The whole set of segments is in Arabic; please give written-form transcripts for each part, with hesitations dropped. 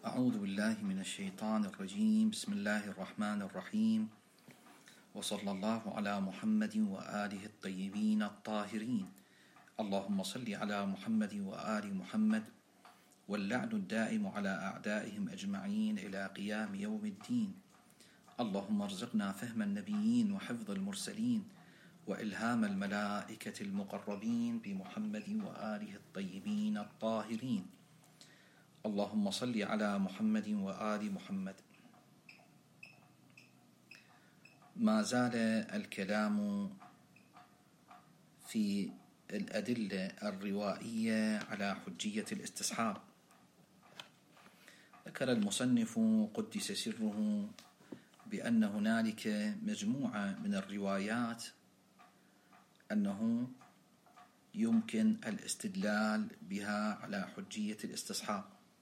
أعوذ بالله من الشيطان الرجيم. بسم الله الرحمن الرحيم، وصلى الله على محمد وآله الطيبين الطاهرين. اللهم صل على محمد وآل محمد، واللعن الدائم على أعدائهم أجمعين إلى قيام يوم الدين. اللهم ارزقنا فهم النبيين وحفظ المرسلين وإلهام الملائكة المقربين بمحمد وآله الطيبين الطاهرين. اللهم صل على محمد وآل محمد. ما زال الكلام في الأدلة الروائية على حجية الاستصحاب. ذكر المصنف قدس سره بأن هنالك مجموعة من الروايات أنه يمكن الاستدلال بها على حجية الاستصحاب.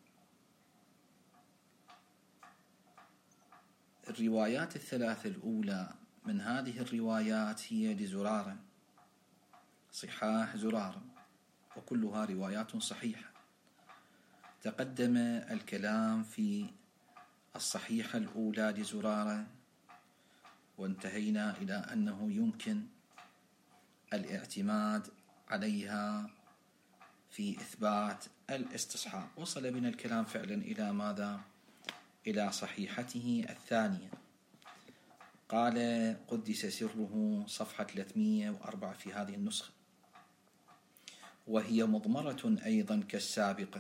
الروايات الثلاث الأولى من هذه الروايات هي لزرارة، صحاح زرارة، وكلها روايات صحيحة. تقدم الكلام في الصحيحة الأولى لزرارة، وانتهينا إلى أنه يمكن الاعتماد عليها في إثبات الاستصحاب. وصل بنا الكلام فعلا إلى ماذا؟ إلى صحيحته الثانية. قال قدس سره صفحة 304 في هذه النسخة: وهي مضمرة أيضا كالسابقة.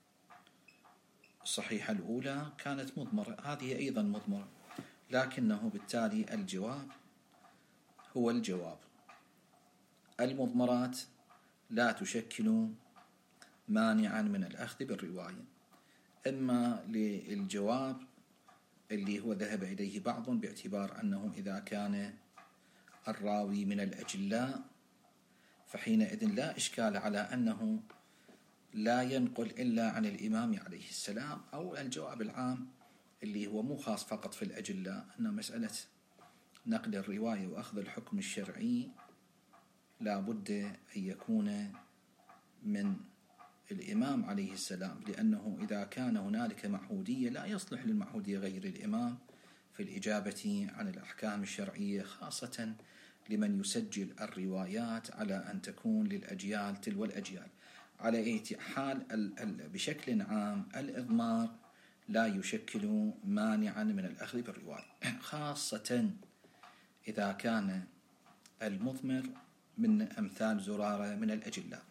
الصحيحة الأولى كانت مضمرة، هذه أيضا مضمرة، لكنه بالتالي الجواب هو الجواب. المضمرات لا تشكل مانعا من الأخذ بالرواية، إما للجواب اللي هو ذهب إليه بعض باعتبار أنه إذا كان الراوي من الأجلاء فحينئذ لا إشكال على أنه لا ينقل إلا عن الإمام عليه السلام، أو الجواب العام اللي هو مو خاص فقط في الأجلاء، أن مسألة نقل الرواية وأخذ الحكم الشرعي لا بد أن يكون من الإمام عليه السلام، لأنه إذا كان هنالك معهودية لا يصلح للمعهودية غير الإمام في الإجابة عن الأحكام الشرعية، خاصة لمن يسجل الروايات على أن تكون للأجيال تلو الأجيال. على أي حال بشكل عام الإضمار لا يشكل مانعا من الأخذ بالرواية، خاصة إذا كان المضمر من أمثال زرارة من الأجلاء.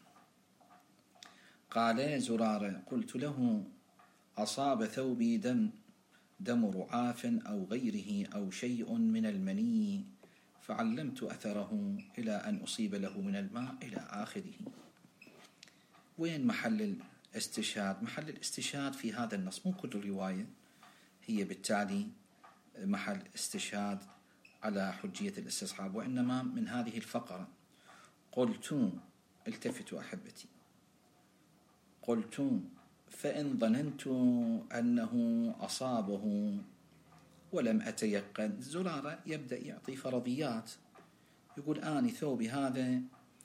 قال زرارة: قلت له: أصاب ثوبي دم رعاف أو غيره أو شيء من المني، فعلمت أثره إلى أن أصيب له من الماء إلى آخره. وين محل الاستشهاد؟ محل الاستشهاد في هذا النص، مو كل رواية هي بالتالي محل استشهاد على حجية الاستصحاب، وإنما من هذه الفقرة: قلت، التفتوا أحبتي، قلت فإن ظننت أنه أصابه ولم أتيقن. زرارة يبدأ يعطي فرضيات، يقول: آني ثوبي هذا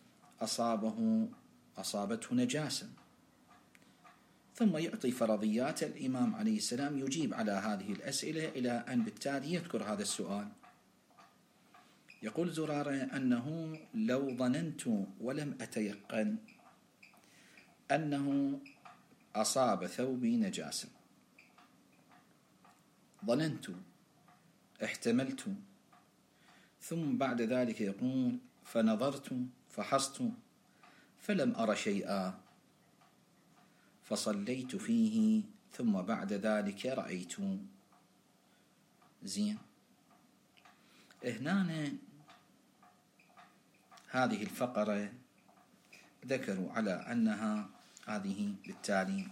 أصابته نجاسة، ثم يعطي فرضيات. الإمام عليه السلام يجيب على هذه الأسئلة إلى أن بالتالي يذكر هذا السؤال. يقول زرارة أنه لو ظننت ولم أتيقن أنه أصاب ثوبي نجاسة، ظننت، احتملت، ثم بعد ذلك يقول: فنظرت فحصت فلم أر شيئا فصليت فيه ثم بعد ذلك رأيت. زين، هنا هذه الفقرة ذكروا على أنها هذه بالتالي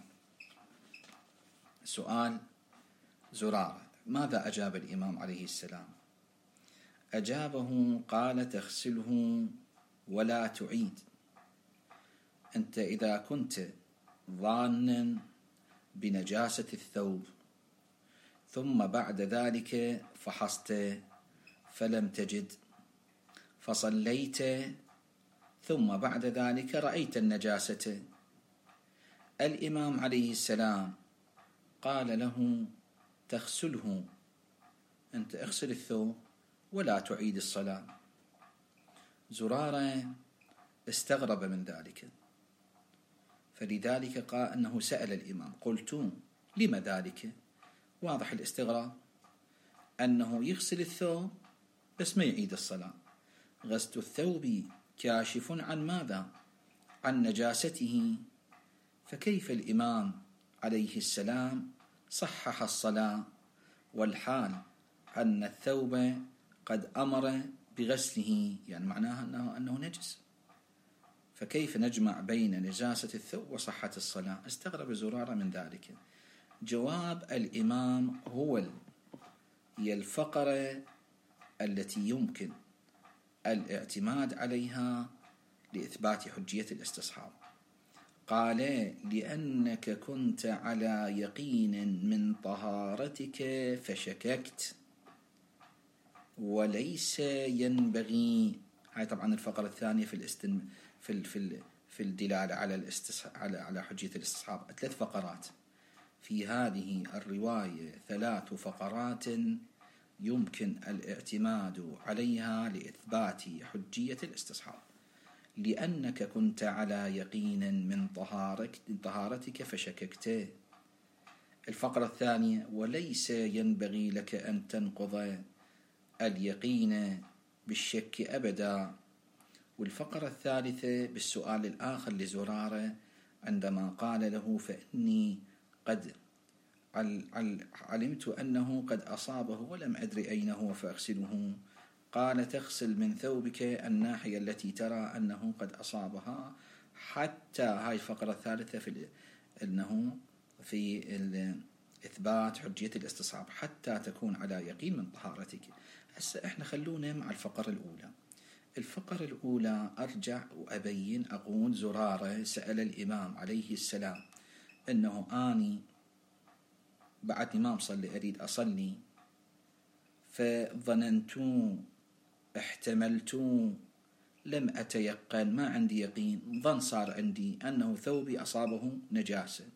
سؤال زرارة. ماذا أجاب الإمام عليه السلام؟ أجابه قال: تغسله ولا تعيد. أنت إذا كنت ظانا بنجاسة الثوب ثم بعد ذلك فحصت فلم تجد، فصليت ثم بعد ذلك رأيت النجاسة، الإمام عليه السلام قال له تغسله، أنت اغسل الثوب ولا تعيد الصلاة. زرارة استغرب من ذلك، فلذلك قال أنه سأل الإمام. قلت لما ذلك؟ واضح الاستغراب، أنه يغسل الثوب بس ما يعيد الصلاة. غسل الثوب كاشف عن ماذا؟ عن نجاسته، فكيف الإمام عليه السلام صحح الصلاة والحال أن الثوب قد أمر بغسله، يعني معناها أنه نجس، فكيف نجمع بين نجاسة الثوب وصحة الصلاة؟ استغرب زرارة من ذلك. جواب الإمام هي الفقرة التي يمكن الاعتماد عليها لإثبات حجية الاستصحاب. قال لأنك كنت على يقين من طهارتك فشككت، وليس ينبغي. هاي طبعا الفقرة الثانية في الدلالة على حجية الاستصحاب. 3 فقرات في هذه الرواية، 3 فقرات يمكن الاعتماد عليها لإثبات حجية الاستصحاب. لأنك كنت على يقين من طهارتك فشككت. الفقرة الثانية وليس ينبغي لك أن تنقض اليقين بالشك أبدا. والفقرة الثالثة بالسؤال الآخر لزرارة عندما قال له فإني قد علمت أنه قد أصابه ولم أدري أين هو فأغسله. قال تغسل من ثوبك الناحية التي ترى أنه قد أصابها، حتى هاي الفقرة الثالثة أنه في إثبات حجية الاستصحاب حتى تكون على يقين من طهارتك. هسه إحنا خلونا مع الفقرة الأولى. الفقرة الأولى أرجع وأبين، أقول زرارة سأل الإمام عليه السلام أنه آني بعدني ما مصلي أريد أصلي، فظننت احتملت لم أتيقن، ما عندي يقين، ظن صار عندي أنه ثوبي أصابه نجاسة،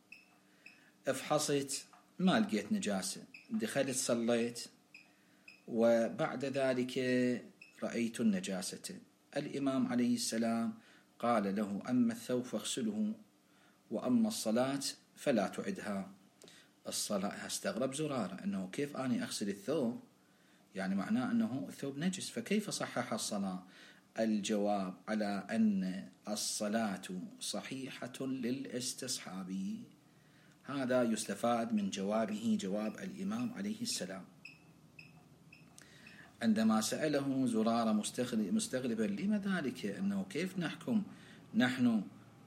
افحصت ما لقيت نجاسة، دخلت صليت وبعد ذلك رأيت النجاسة. الإمام عليه السلام قال له أما الثوب فاغسله وأما الصلاة فلا تعدها. الصلاة استغرب زرارة أنه كيف أني أغسل الثوب، يعني معناه أنه الثوب نجس، فكيف صحح الصلاة؟ الجواب على أن الصلاة صحيحة للاستصحاب. هذا يستفاد من جوابه، جواب الإمام عليه السلام. عندما سأله زرارة مستغربا لما ذلك، أنه كيف نحكم نحن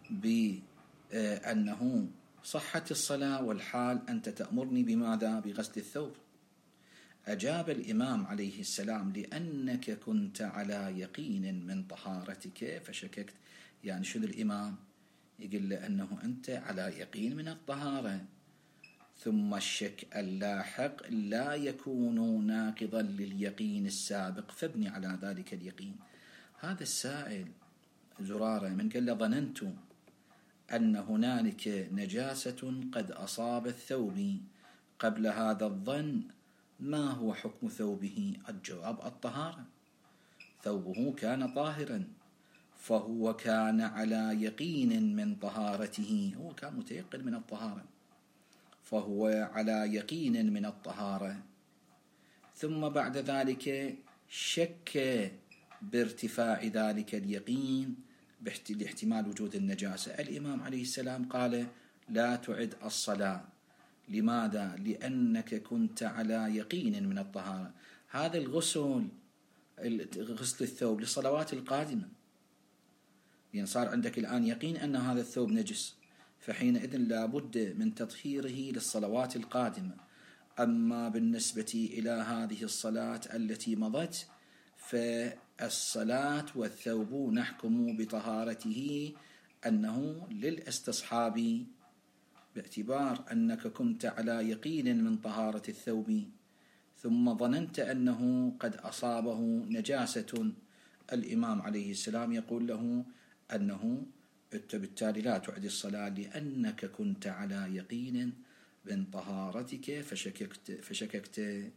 بأنه صحة الصلاة والحال أنت تأمرني بماذا؟ بغسل الثوب. أجاب الإمام عليه السلام لأنك كنت على يقين من طهارتك فشككت. يعني شو الإمام يقول له أنه أنت على يقين من الطهارة، ثم الشك اللاحق لا يكون ناقضا لليقين السابق، فابني على ذلك اليقين. هذا السائل زرارة من قال له ظننت أن هنالك نجاسة قد أصابت ثوبي، قبل هذا الظن ما هو حكم ثوبه؟ الجواب الطهارة، ثوبه كان طاهرا، فهو كان على يقين من طهارته، هو كان متيقن من الطهارة، فهو على يقين من الطهارة. ثم بعد ذلك شك بارتفاع ذلك اليقين لاحتمال وجود النجاسة. الإمام عليه السلام قال لا تعد الصلاة. لماذا؟ لأنك كنت على يقين من الطهارة. هذا غسل الثوب للصلوات القادمة، يعني صار عندك الآن يقين أن هذا الثوب نجس، فحينئذ لابد من تطهيره للصلوات القادمة. أما بالنسبة إلى هذه الصلاة التي مضت، فالصلاة والثوب نحكم بطهارته أنه للاستصحاب، باعتبار أنك كنت على يقين من طهارة الثوب ثم ظننت أنه قد أصابه نجاسة. الإمام عليه السلام يقول له أنه بالتالي لا تعد الصلاة، لأنك كنت على يقين من طهارتك فشككت.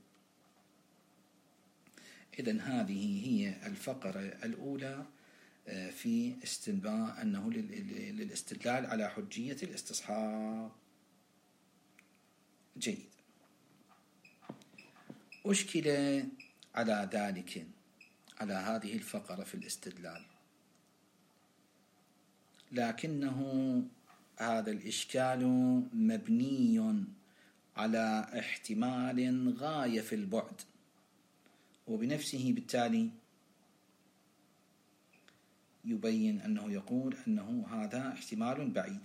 إذن هذه هي الفقرة الأولى في استنباء أنه للاستدلال على حجية الاستصحاب. جيد. أشكل على ذلك، على هذه الفقرة في الاستدلال، لكنه هذا الإشكال مبني على احتمال غاية في البعد، وبنفسه بالتالي يبين أنه يقول أنه هذا احتمال بعيد.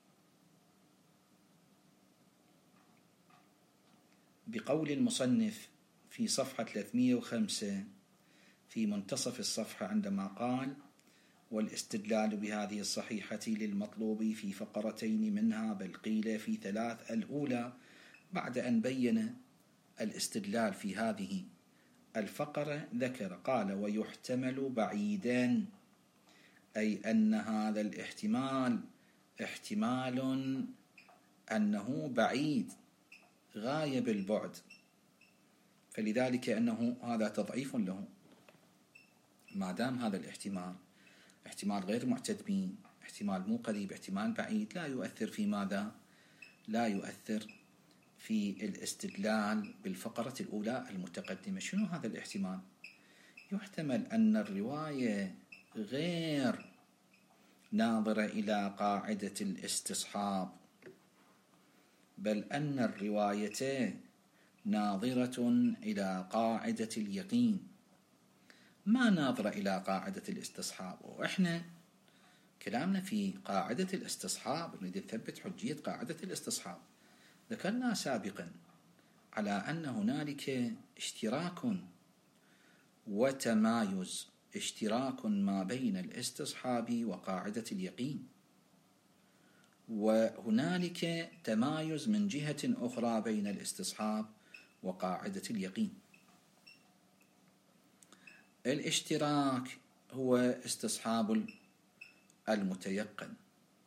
بقول المصنف في صفحة 305 في منتصف الصفحة عندما قال: والاستدلال بهذه الصحيحة للمطلوب في فقرتين منها، بل قيل في 3. الأولى بعد أن بين الاستدلال في هذه الفقرة ذكر قال: ويحتمل بعيدا، أي أن هذا الاحتمال احتمال أنه بعيد غاية بالبعد، فلذلك أنه هذا تضعيف له. ما دام هذا الاحتمال احتمال غير معتد به، احتمال مو قريب، احتمال بعيد، لا يؤثر في ماذا؟ لا يؤثر في الاستدلال بالفقرة الأولى المتقدمة. شنو هذا الاحتمال؟ يحتمل أن الرواية غير ناظرة إلى قاعدة الاستصحاب، بل أن الرواية ناظرة إلى قاعدة اليقين، ما ناظرة إلى قاعدة الاستصحاب. وإحنا كلامنا في قاعدة الاستصحاب نريد نثبت حجية قاعدة الاستصحاب. ذكرنا سابقا على أن هنالك اشتراك وتمايز، اشتراك ما بين الاستصحاب وقاعدة اليقين، وهنالك تمايز من جهة أخرى بين الاستصحاب وقاعدة اليقين. الاشتراك هو استصحاب المتيقن،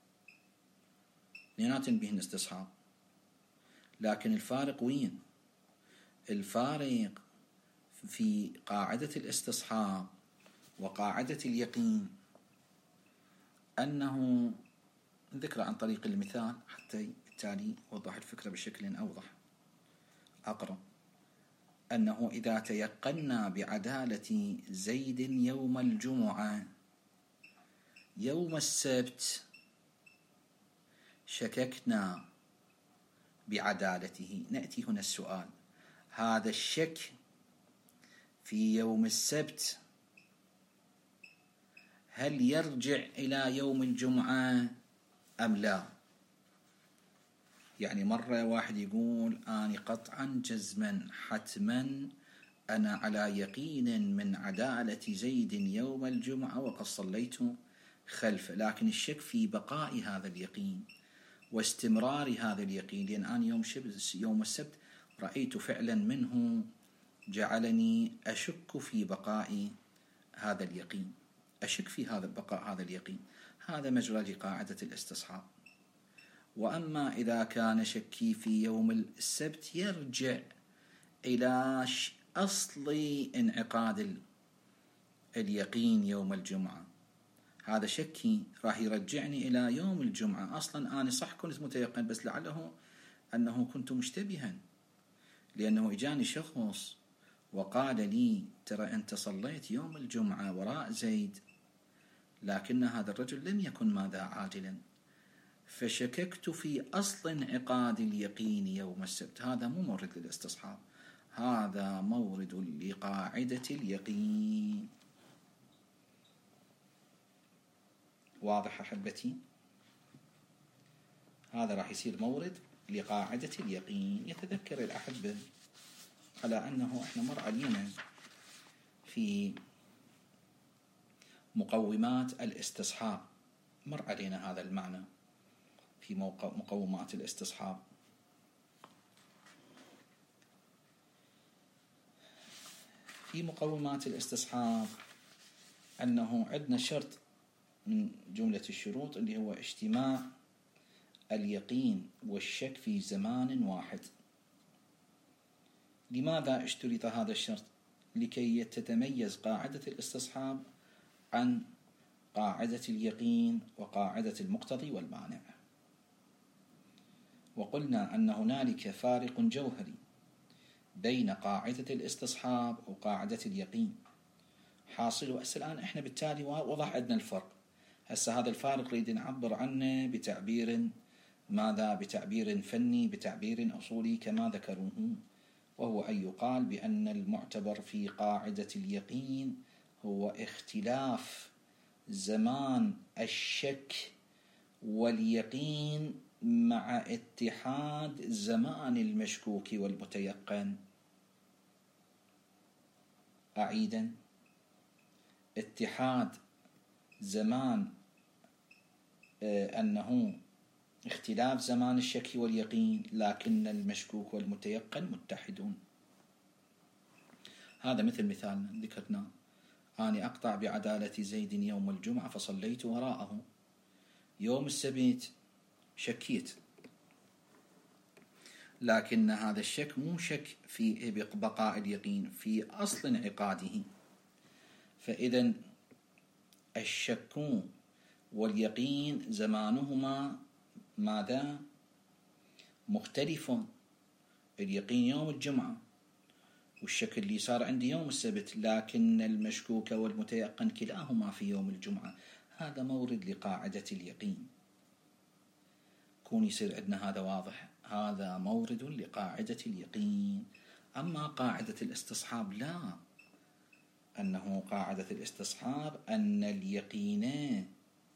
اثنيناتن بهن استصحاب، لكن الفارق وين؟ الفارق في قاعدة الاستصحاب وقاعدة اليقين أنه ذكر عن طريق المثال حتى بالتالي يوضح الفكرة بشكل أوضح أقرب، أنه إذا تيقنا بعدالة زيد يوم الجمعة، يوم السبت شككنا بعدالته. نأتي هنا السؤال: هذا الشك في يوم السبت هل يرجع إلى يوم الجمعة أم لا؟ يعني مرة واحد يقول: أنا قطعا جزما حتما أنا على يقين من عدالة زيد يوم الجمعة وقد صليت خلفه، لكن الشك في بقاء هذا اليقين واستمرار هذا اليقين، لأن أنا يوم السبت رأيت فعلا منه جعلني أشك في بقاء هذا اليقين، أشك في هذا بقاء هذا اليقين. هذا مجرى لقاعدة الاستصحاب. وأما إذا كان شكي في يوم السبت يرجع إلى أصل انعقاد اليقين يوم الجمعة، هذا شكي راح يرجعني إلى يوم الجمعة. أصلا أنا صح كنت متيقن، بس لعله أنه كنت مشتبها، لأنه إجاني شخص وقال لي: ترى أنت صليت يوم الجمعة وراء زيد، لكن هذا الرجل لم يكن ماذا عاجلا، فشككت في أصل انعقاد اليقين يوم السبت. هذا مو مورد للاستصحاب، هذا مورد لقاعدة اليقين. واضح أحبتي؟ هذا راح يصير مورد لقاعدة اليقين. يتذكر الأحبة على أنه إحنا مر علينا في مقومات الاستصحاب، مر علينا هذا المعنى في مقومات الاستصحاب. في مقومات الاستصحاب أنه عندنا شرط من جملة الشروط اللي هو اجتماع اليقين والشك في زمان واحد. لماذا اشترط هذا الشرط؟ لكي تتميز قاعدة الاستصحاب عن قاعدة اليقين وقاعدة المقتضي والمانع. وقلنا أن هنالك فارق جوهري بين قاعدة الاستصحاب وقاعدة اليقين. حاصل هسه الآن إحنا بالتالي وضح عندنا الفرق. هسه هذا الفارق نريد نعبر عنه بتعبير ماذا؟ بتعبير فني، بتعبير أصولي كما ذكروه، وهو أن يقال بأن المعتبر في قاعدة اليقين هو اختلاف زمان الشك واليقين مع اتحاد زمان المشكوك والمتيقن. أعيدا: اتحاد زمان أنه اختلاف زمان الشك واليقين، لكن المشكوك والمتيقن متحدون. هذا مثل مثالنا ذكرناه: أنا أقطع بعدالة زيد يوم الجمعة فصليت وراءه. يوم السبت شكيت، لكن هذا الشك مو شك في بقاء اليقين، في أصل انعقاده. فإذا الشك واليقين زمانهما ماذا؟ مختلف. اليقين يوم الجمعة والشك اللي صار عندي يوم السبت، لكن المشكوك والمتيقن كلاهما في يوم الجمعة. هذا مورد لقاعدة اليقين. كون يصير عندنا هذا واضح، هذا مورد لقاعدة اليقين. أما قاعدة الاستصحاب لا، أنه قاعدة الاستصحاب أن اليقين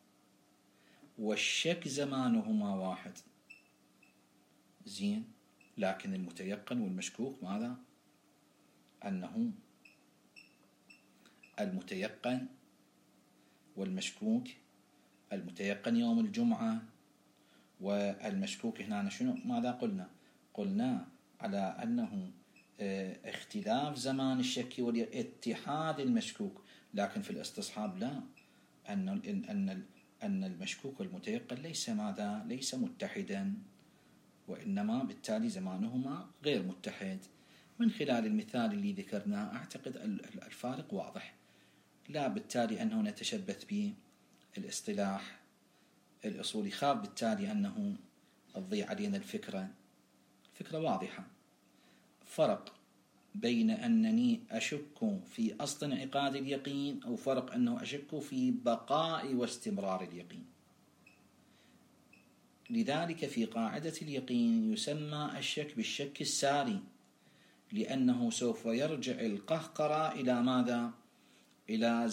والشك زمانهما واحد، زين، لكن المتيقن والمشكوك ماذا؟ أنه المتيقن والمشكوك، المتيقن يوم الجمعة والمشكوك هنا شنو؟ ماذا قلنا؟ قلنا على أنه اختلاف زمان الشك واتحاد المشكوك، لكن في الاستصحاب لا، أن المشكوك والمتيقن ليس ماذا؟ ليس متحدا، وإنما بالتالي زمانهما غير متحد. من خلال المثال اللي ذكرناه أعتقد الفارق واضح. لا بالتالي أنه نتشبث به الاصطلاح الأصولي، خاف بالتالي أنه تضيع علينا الفكرة واضحة. فرق بين أنني أشك في أصل انعقاد اليقين، أو فرق أنه أشك في بقاء واستمرار اليقين. لذلك في قاعدة اليقين يسمى الشك بالشك الساري، لأنه سوف يرجع القهقرة إلى ماذا؟ إلى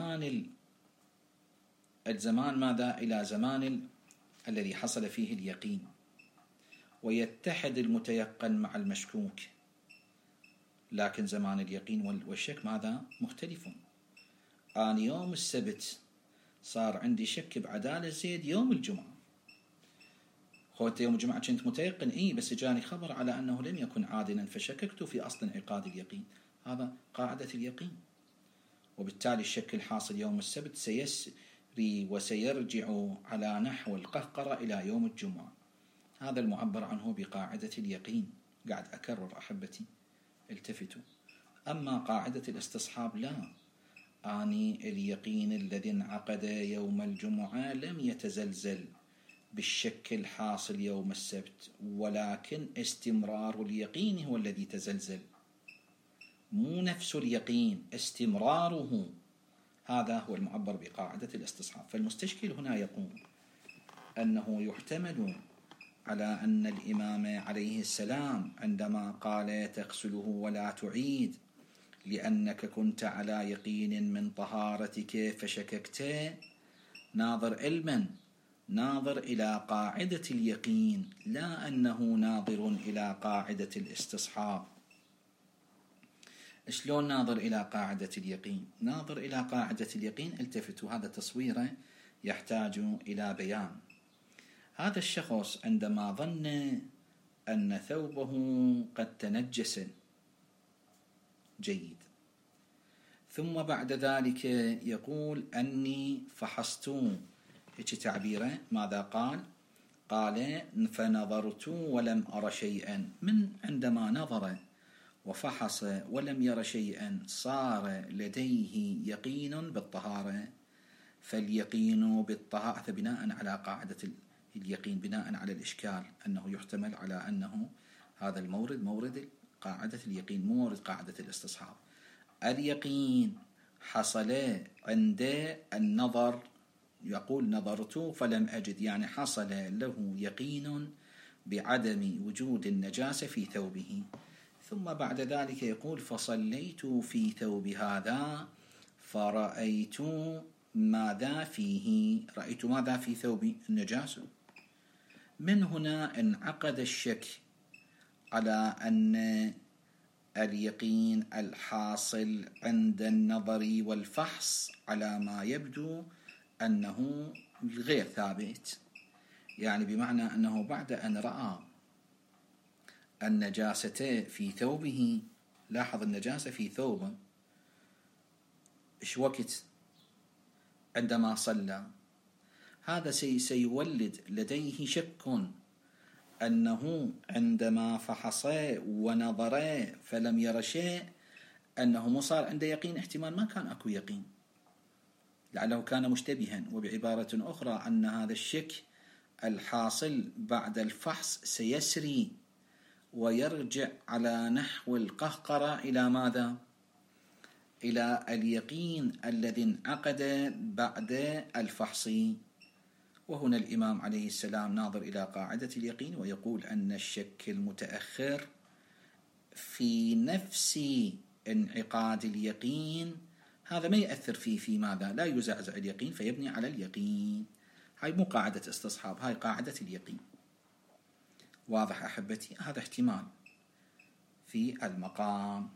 الزمان ماذا؟ إلى زمان الذي حصل فيه اليقين، ويتحد المتيقن مع المشكوك، لكن زمان اليقين والشك ماذا؟ مختلف. أنا يوم السبت صار عندي شك بعدالة زيد يوم الجمعة. خوت يوم الجمعة كنت متيقن بس جاني خبر على أنه لم يكن عادلا فشككت في أصل انعقاد اليقين. هذا قاعدة اليقين. وبالتالي الشك الحاصل يوم السبت سيسري وسيرجع على نحو القهقرة إلى يوم الجمعة. هذا المعبر عنه بقاعدة اليقين. قاعد أكرر أحبتي، التفتوا. أما قاعدة الاستصحاب لا، أني اليقين الذي انعقد يوم الجمعة لم يتزلزل بالشك الحاصل يوم السبت، ولكن استمرار اليقين هو الذي تزلزل، مو نفس اليقين، استمراره. هذا هو المعبر بقاعدة الاستصحاب. فالمستشكل هنا يقول أنه يحتمل على أن الإمام عليه السلام عندما قال تغسله ولا تعيد لأنك كنت على يقين من طهارتك فشككت، ناظر علما، ناظر إلى قاعدة اليقين، لا أنه ناظر إلى قاعدة الاستصحاب. شلون ناظر إلى قاعدة اليقين؟ ناظر إلى قاعدة اليقين، التفتوا، هذا تصويره يحتاج إلى بيان. هذا الشخص عندما ظن أن ثوبه قد تنجس، جيد، ثم بعد ذلك يقول أني فحصت، هيك تعبيره، ماذا قال؟ قال فنظرت ولم أر شيئا، من عندما نظر وفحص ولم ير شيئا صار لديه يقين بالطهارة. فاليقين بالطهارة بناء على قاعدة اليقين، بناء على الإشكال أنه يحتمل على أنه هذا المورد مورد قاعدة اليقين، مورد قاعدة الاستصحاب. اليقين حصل عند النظر، يقول نظرت فلم أجد، يعني حصل له يقين بعدم وجود النجاسة في ثوبه. ثم بعد ذلك يقول فصليت في ثوب هذا فرأيت ماذا فيه، رأيت ماذا في ثوبي؟ النجاسة. من هنا انعقد الشك على أن اليقين الحاصل عند النظر والفحص على ما يبدو أنه غير ثابت، يعني بمعنى أنه بعد أن رأى النجاسة في ثوبه، لاحظ النجاسة في ثوبه، إيش وقت؟ عندما صلى. هذا سيولد لديه شك أنه عندما فحص ونظر فلم ير شيء أنه مو صار عنده يقين، احتمال ما كان أكو يقين، لعله كان مشتبها. وبعبارة أخرى أن هذا الشك الحاصل بعد الفحص سيسري ويرجع على نحو القهقرة إلى ماذا؟ إلى اليقين الذي انعقد بعد الفحص. وهنا الإمام عليه السلام ناظر إلى قاعدة اليقين ويقول أن الشك المتأخر في نفس انعقاد اليقين هذا ما يأثر فيه في ماذا؟ لا يزعزع اليقين فيبني على اليقين. هاي مو قاعدة استصحاب، هاي قاعدة اليقين. واضح أحبتي؟ هذا احتمال في المقام.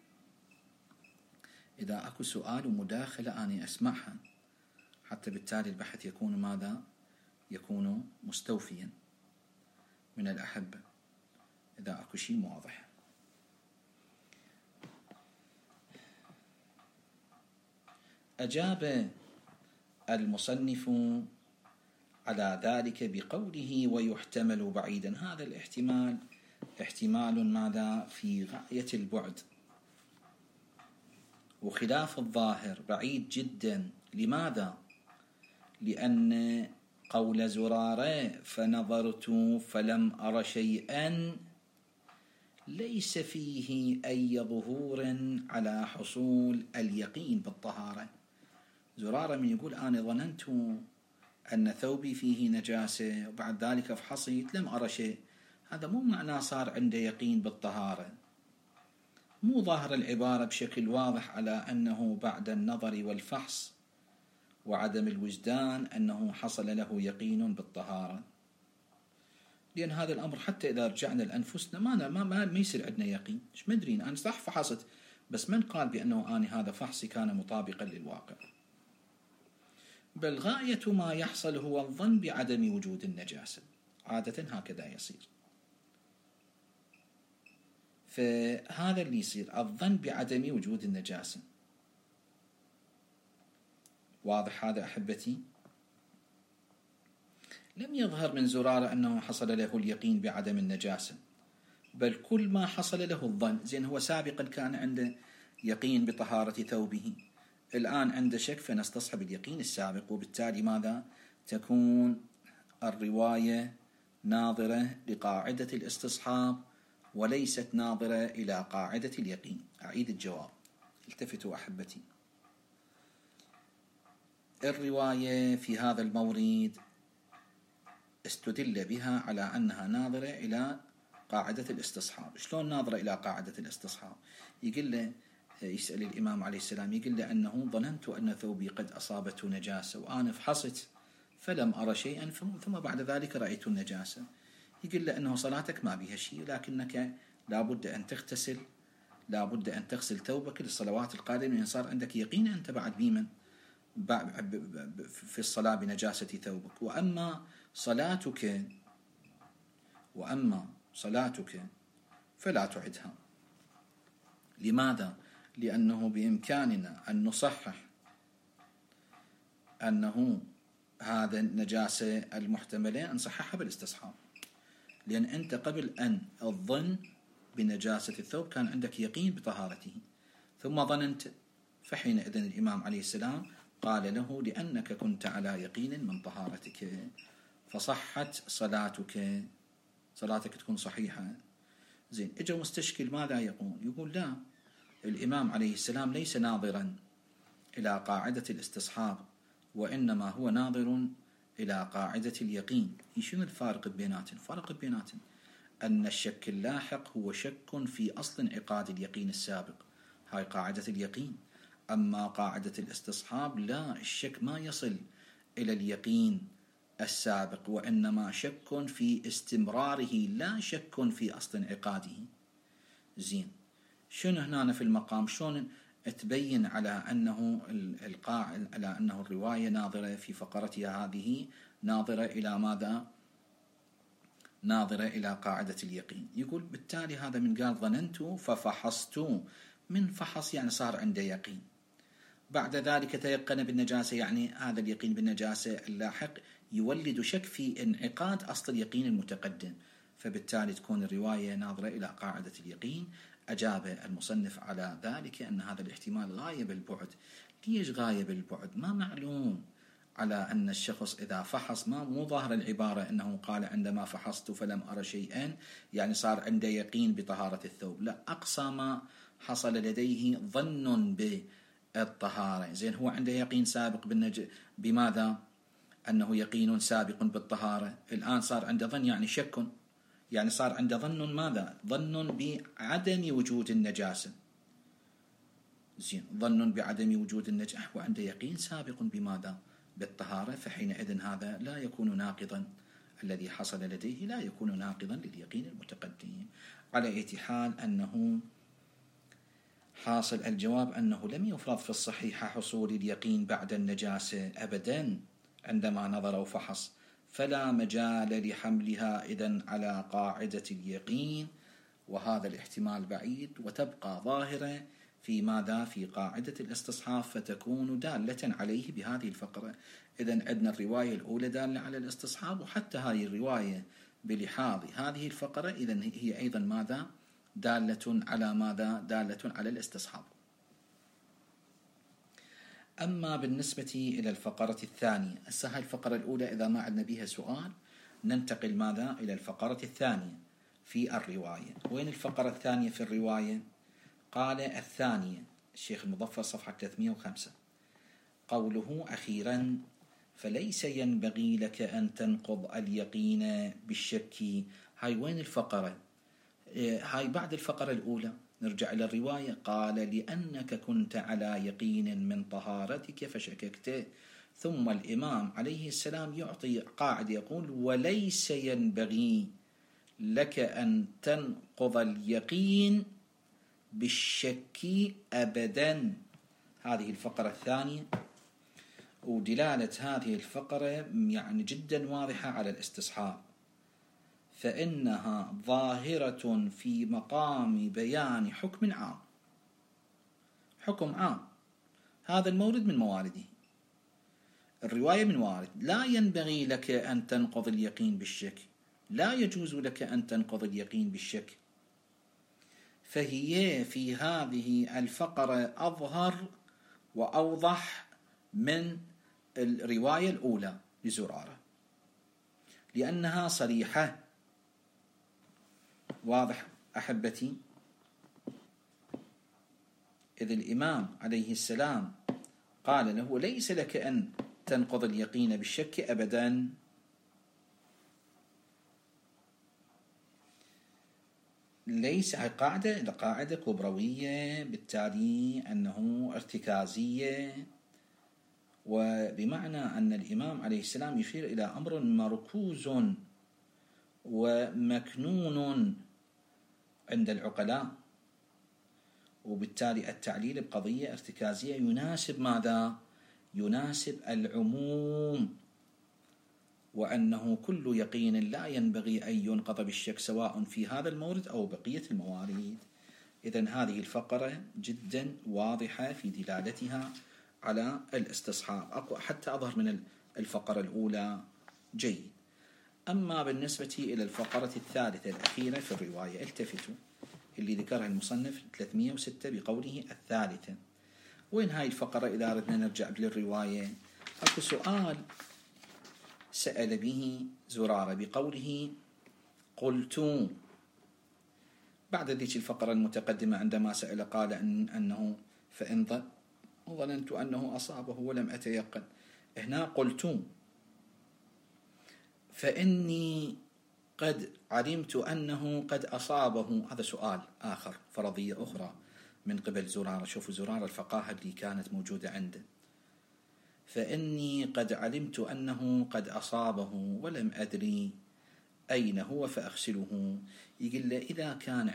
إذا أكو سؤال ومداخلة أنا أسمعها، حتى بالتالي البحث يكون ماذا؟ يكون مستوفيا من الأحبة، إذا أكو شيء واضح. أجاب المصنف على ذلك بقوله ويحتمل بعيدا. هذا الاحتمال احتمال ماذا؟ في غاية البعد وخلاف الظاهر، بعيد جدا. لماذا؟ لأن قول زرارة فنظرت فلم أر شيئا ليس فيه أي ظهور على حصول اليقين بالطهارة. زرارة من يقول أنا ظننت أن ثوبي فيه نجاسة وبعد ذلك فحصيت لم أرى شيء، هذا مو معناه صار عنده يقين بالطهارة. مو ظاهر العبارة بشكل واضح على أنه بعد النظر والفحص وعدم الوجدان أنه حصل له يقين بالطهارة. لأن هذا الأمر حتى إذا رجعنا لأنفسنا ما يصير عندنا يقين. مش مدرين، أنا صح فحصت، بس من قال بأنه أنا هذا فحصي كان مطابقا للواقع؟ بل غاية ما يحصل هو الظن بعدم وجود النجاسة، عادة هكذا يصير. فهذا اللي يصير، الظن بعدم وجود النجاسة. واضح هذا أحبتي؟ لم يظهر من زرارة أنه حصل له اليقين بعدم النجاسة، بل كل ما حصل له الظن. زين، هو سابقا كان عنده يقين بطهارة ثوبه، الآن عنده شك، فنستصحب اليقين السابق. وبالتالي ماذا؟ تكون الرواية ناظرة لقاعدة الاستصحاب وليست ناظرة إلى قاعدة اليقين. أعيد الجواب، التفتوا أحبتي. الرواية في هذا المورد استدل بها على أنها ناظرة إلى قاعدة الاستصحاب. شلون ناظرة إلى قاعدة الاستصحاب؟ يقول له، يسأل الإمام عليه السلام، يقول له أنه ظننت أن ثوبي قد أصابته نجاسة وأنا فحصت فلم أرى شيئا ثم بعد ذلك رأيت النجاسة. يقول له أنه صلاتك ما بها شيء، لكنك لابد أن تغتسل، لابد أن تغسل ثوبك للصلوات القادمة، إن صار عندك يقين أنت بعد بيمن في الصلاة بنجاسة ثوبك. وأما صلاتك فلا تعدها. لماذا؟ لأنه بإمكاننا أن نصحح أنه هذا النجاسة المحتملة نصححها بالاستصحاب، لأن أنت قبل أن تظن بنجاسة الثوب كان عندك يقين بطهارته، ثم ظننت، فحينئذ الإمام عليه السلام قال له لأنك كنت على يقين من طهارتك فصحت صلاتك، صلاتك تكون صحيحة. زين، اجا مستشكل ماذا يقول لا، الإمام عليه السلام ليس ناظرا إلى قاعدة الاستصحاب، وإنما هو ناظر إلى قاعدة اليقين. شنو الفارق بيناتهم؟ الفارق بيناتهم أن الشك اللاحق هو شك في أصل انعقاد اليقين السابق، هاي قاعدة اليقين. أما قاعدة الاستصحاب لا، الشك ما يصل إلى اليقين السابق، وإنما شك في استمراره لا شك في أصل انعقاده. زين، شنو هنا في المقام شلون تبين على أنه على أنه الرواية ناظرة في فقرتها هذه ناظرة إلى ماذا؟ ناظرة إلى قاعدة اليقين. يقول بالتالي هذا من قال ظننت ففحصت، من فحص يعني صار عنده يقين، بعد ذلك تيقن بالنجاسة، يعني هذا اليقين بالنجاسة اللاحق يولد شك في انعقاد أصل اليقين المتقدم، فبالتالي تكون الرواية ناظرة إلى قاعدة اليقين. أجاب المصنف على ذلك أن هذا الاحتمال غاية بالبعد. ليش غاية بالبعد؟ ما معلوم على أن الشخص إذا فحص، مو ظاهر العبارة أنه قال عندما فحصت فلم أرى شيئا يعني صار عنده يقين بطهارة الثوب، لا، أقصى ما حصل لديه ظن بالطهارة. زين، هو عنده يقين سابق بماذا؟ أنه يقين سابق بالطهارة، الآن صار عنده ظن يعني شك، يعني صار عنده ظن ماذا؟ ظن بعدم وجود النجاسة. زين، ظن بعدم وجود النجاسة وعنده يقين سابق بماذا؟ بالطهارة، فحينئذ هذا لا يكون ناقضا، الذي حصل لديه لا يكون ناقضا لليقين المتقدم. على أي حال أنه حاصل الجواب أنه لم يفرض في الصحيح حصول اليقين بعد النجاسة أبدا عندما نظر وفحص، فلا مجال لحملها إذن على قاعدة اليقين، وهذا الاحتمال بعيد، وتبقى ظاهرة في ماذا؟ في قاعدة الاستصحاب، فتكون دالة عليه بهذه الفقرة. إذن عندنا الرواية الأولى دالة على الاستصحاب، وحتى هذه الرواية بلحاظ هذه الفقرة إذن هي أيضا ماذا؟ دالة على ماذا؟ دالة على الاستصحاب. أما بالنسبة إلى الفقرة الثانية، هسه الفقرة الأولى إذا ما عندنا بها سؤال ننتقل ماذا؟ إلى الفقرة الثانية في الرواية. وين الفقرة الثانية في الرواية؟ قال الثانية الشيخ المظفر صفحة 305 قوله أخيرا فليس ينبغي لك أن تنقض اليقين بالشك. هاي وين الفقرة؟ هاي بعد الفقرة الأولى. نرجع إلى الرواية، قال لأنك كنت على يقين من طهارتك فشككت، ثم الإمام عليه السلام يعطي قاعدة يقول وليس ينبغي لك أن تنقض اليقين بالشك أبدا. هذه الفقرة الثانية، ودلالة هذه الفقرة يعني جدا واضحة على الاستصحاب، فإنها ظاهرة في مقام بيان حكم عام، حكم عام. هذا المورد من موارده، الرواية من موارد. لا ينبغي لك أن تنقض اليقين بالشك، لا يجوز لك أن تنقض اليقين بالشك، فهي في هذه الفقرة أظهر وأوضح من الرواية الأولى لزرارة، لأنها صريحة. واضح أحبتي؟ إذ الإمام عليه السلام قال له ليس لك أن تنقض اليقين بالشك أبدا، ليس قاعدة كبروية، بالتالي أنه ارتكازية، وبمعنى أن الإمام عليه السلام يشير إلى أمر مركوز ومكنون عند العقلاء، وبالتالي التعليل بقضية ارتكازية يناسب ماذا؟ يناسب العموم، وأنه كل يقين لا ينبغي أن ينقض بالشك سواء في هذا المورد أو بقية الموارد. إذن هذه الفقرة جدا واضحة في دلالتها على الاستصحاب، حتى أظهر من الفقرة الأولى جيد. أما بالنسبة إلى الفقرة الثالثة الأخيرة في الرواية، التفتوا اللي ذكرها المصنف 306 بقوله الثالثة. وين هاي الفقرة إذا أردنا نرجع للرواية؟ أكو سؤال سأل به زرارة بقوله قلت. بعد ذيك الفقرة المتقدمة عندما سأل قال أنه فإن ظننت أنه أصابه ولم أتيقن. هنا قلت فإني قد علمت أنه قد أصابه. هذا سؤال آخر، فرضية أخرى من قبل زرارة. شوفوا زرارة الفقاهة اللي كانت موجودة عنده. فإني قد علمت أنه قد أصابه ولم أدري أين هو فأغسله. يقول له إذا كان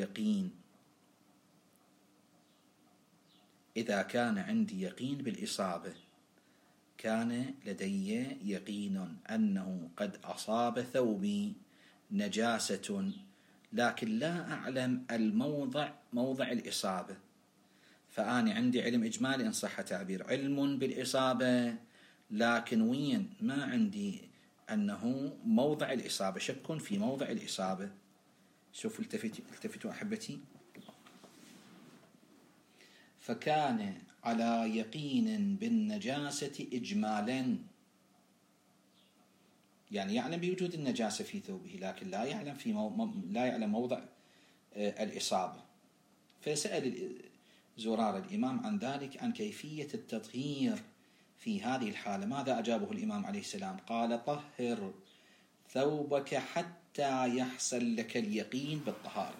عندي يقين بالإصابة، كان لدي يقين أنه قد أصاب ثوبي نجاسة، لكن لا أعلم موضع الإصابة. فأنا عندي علم إجمالي إن صح تعبير، علم بالإصابة، لكن وين ما عندي أنه موضع الإصابة، شك في موضع الإصابة. شوفوا التفتوا أحبتي. فكان على يقين بالنجاسة إجمالا، يعني يعلم بوجود النجاسة في ثوبه، لكن لا يعلم موضع الإصابة. فسأل زرار الإمام عن ذلك، عن كيفية التطهير في هذه الحالة. ماذا أجابه الإمام عليه السلام؟ قال طهر ثوبك حتى يحصل لك اليقين بالطهارة.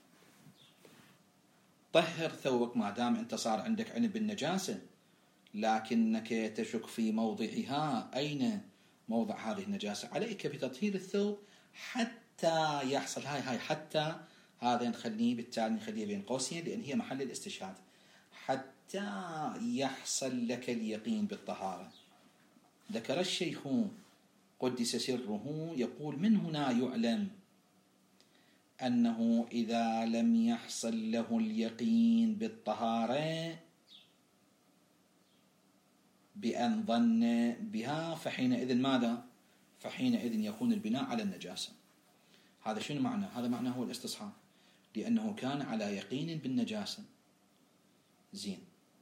طهر ثوبك ما دام أنت صار عندك علم بالنجاسة لكنك تشك في موضعها، أين موضع هذه النجاسة، عليك بتطهير الثوب حتى يحصل. هاي حتى هذا نخليه بين قوسين لأن هي محل الاستشهاد. حتى يحصل لك اليقين بالطهارة. ذكر الشيخ قدس سره يقول من هنا يعلم أنه إذا لم يحصل له اليقين بالطهارة بأن ظن بها، فحينئذ ماذا؟ فحينئذ يكون البناء على النجاسة. هذا شنو معنى؟ هذا معناه هو الاستصحاب، لأنه كان على يقين بالنجاسة زين،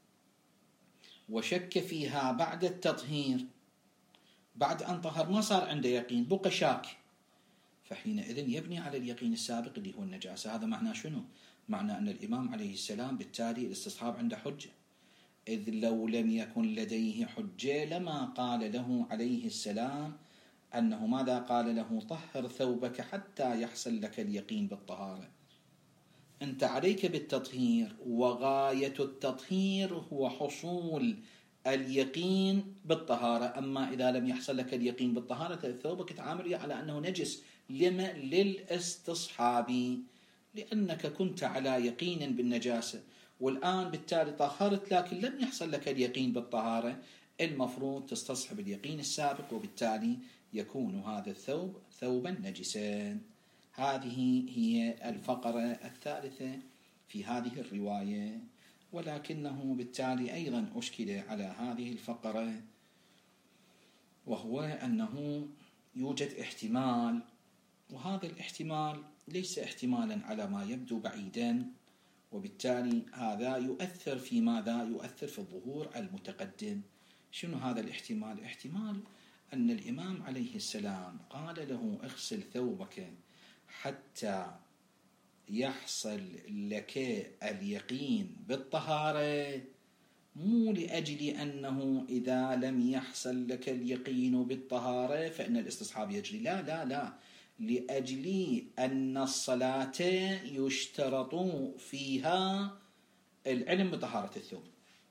وشك فيها بعد التطهير، بعد أن طهر ما صار عنده يقين، بقى شاك، فحينئذ يبني على اليقين السابق اللي هو النجاسة. هذا معناه شنو؟ معناه أن الإمام عليه السلام بالتالي الاستصحاب عنده حجة، إذ لو لم يكن لديه حجة لما قال له عليه السلام أنه ماذا قال له؟ طهر ثوبك حتى يحصل لك اليقين بالطهارة. أنت عليك بالتطهير، وغاية التطهير هو حصول اليقين بالطهارة. أما إذا لم يحصل لك اليقين بالطهارة ثوبك تعامل على أنه نجس. لما؟ للاستصحاب، لأنك كنت على يقين بالنجاسة والآن بالتالي طهرت لكن لم يحصل لك اليقين بالطهارة، المفروض تستصحب اليقين السابق، وبالتالي يكون هذا الثوب ثوبا نجسا. هذه هي الفقرة الثالثة في هذه الرواية، ولكنه بالتالي أيضا أشكل على هذه الفقرة، وهو أنه يوجد احتمال، وهذا الاحتمال ليس احتمالا على ما يبدو بعيدا، وبالتالي هذا يؤثر في ماذا؟ يؤثر في الظهور المتقدم. شنو هذا الاحتمال؟ احتمال أن الإمام عليه السلام قال له اغسل ثوبك حتى يحصل لك اليقين بالطهارة، مو لأجل أنه إذا لم يحصل لك اليقين بالطهارة فإن الاستصحاب يجري، لا لا لا، لأجل أن الصلاة يشترط فيها العلم بطهارة الثوب.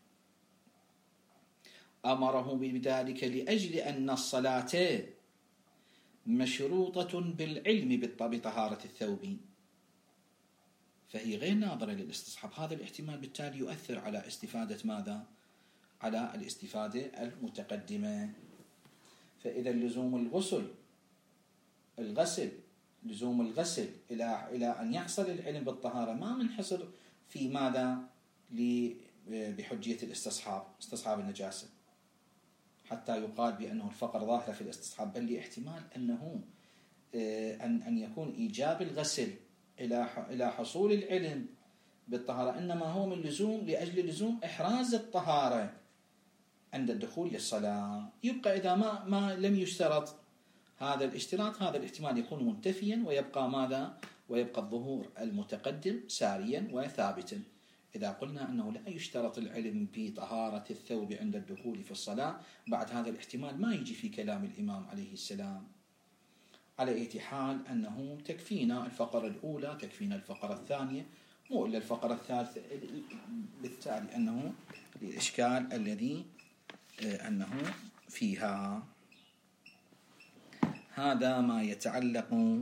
أمره بذلك لأجل أن الصلاة مشروطة بالعلم بطهارة الثوب، فهي غير ناظرة للاستصحاب. هذا الاحتمال بالتالي يؤثر على استفادة ماذا؟ على الاستفادة المتقدمة. فإذا لزوم الغسل إلى أن يحصل العلم بالطهارة ما منحصر في ماذا؟ بحجية استصحاب النجاسة، حتى يقال بأنه الفقر ظاهرة في الاستصحاب، بل لاحتمال أنه أن يكون إيجاب الغسل إلى حصول العلم بالطهارة إنما هو من لأجل لزوم إحراز الطهارة عند الدخول للصلاة. يبقى إذا ما لم يشترط هذا الاشتراط، هذا الاحتمال يكون منتفيا، ويبقى ماذا؟ ويبقى الظهور المتقدم ساريا وثابتا. إذا قلنا أنه لا يشترط العلم بطهارة الثوب عند الدخول في الصلاة، بعد هذا الاحتمال ما يجي في كلام الإمام عليه السلام. على أي حال أنه تكفينا الفقرة الأولى، تكفينا الفقرة الثانية، مو إلا الفقرة الثالثة، بالتالي أنه الإشكال الذي أنه فيها. هذا ما يتعلق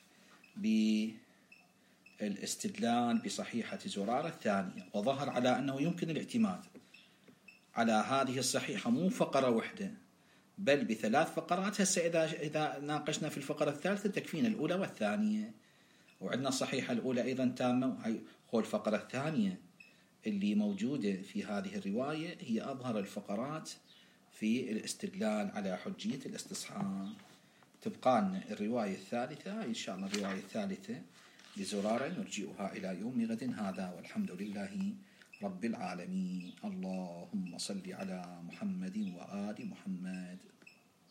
بالاستدلال بصحيحة زرارة الثانية. وظهر على أنه يمكن الاعتماد على هذه الصحيحة مو فقرة واحدة بل بثلاث فقرات. هسه إذا ناقشنا في الفقرة الثالثة تكفينا الأولى والثانية، وعندنا الصحيحة الأولى أيضا تامة، وهي الفقرة الثانية اللي موجودة في هذه الرواية هي أظهر الفقرات في الاستدلال على حجية الاستصحاب. تبقى لنا الرواية الثالثة إن شاء الله، الرواية الثالثة لزرارة نرجئها إلى يوم غد. هذا والحمد لله رب العالمين. اللهم صل على محمد وآل محمد.